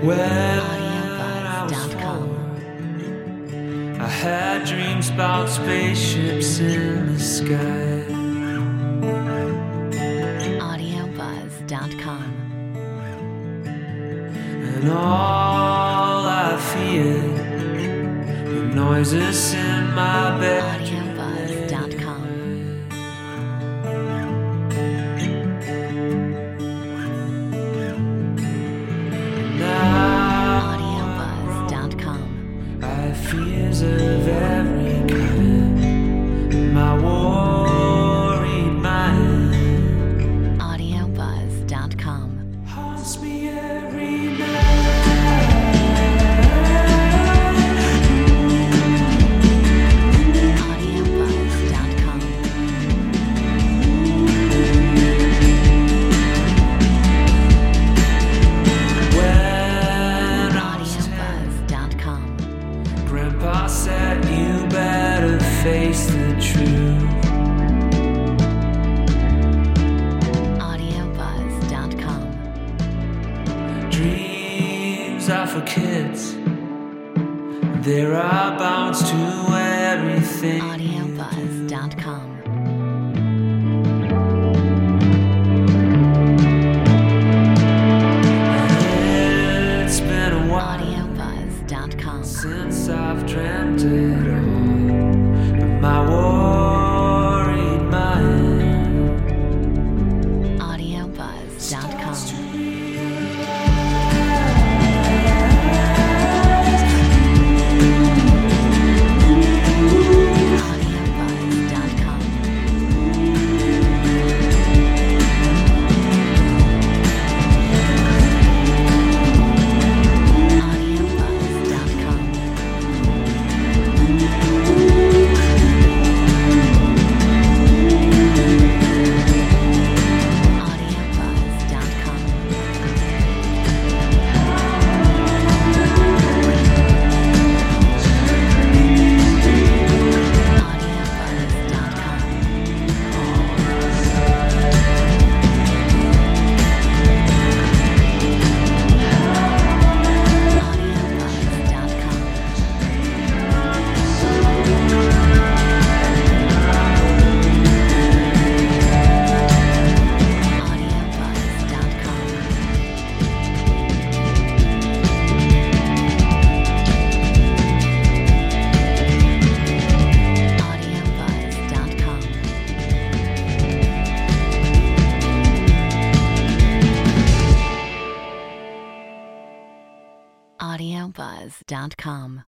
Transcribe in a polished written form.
When I was AudioBuzz.com. 4, I had dreams about spaceships in the sky. AudioBuzz.com. And all I feared were noises in my bed. AudioBuzz.com. Now AudioBuzz.com. I have fears of every kind. My worried mind AudioBuzz.com. haunts me every night. AudioBuzz.com. When I was 10, AudioBuzz.com. Grandpa said you better face the truth. AudioBuzz.com. Dreams are for kids. There are bounds to everything. AudioBuzz.com. It's been a while AudioBuzz.com. since I've dreamt it all, but my worried mind AudioBuzz.com. AudioBuzz.com. AudioBuzz.com. AudioBuzz.com. AudioBuzz.com. AudioBuzz.com. AudioBuzz.com. AudioBuzz.com. AudioBuzz.com.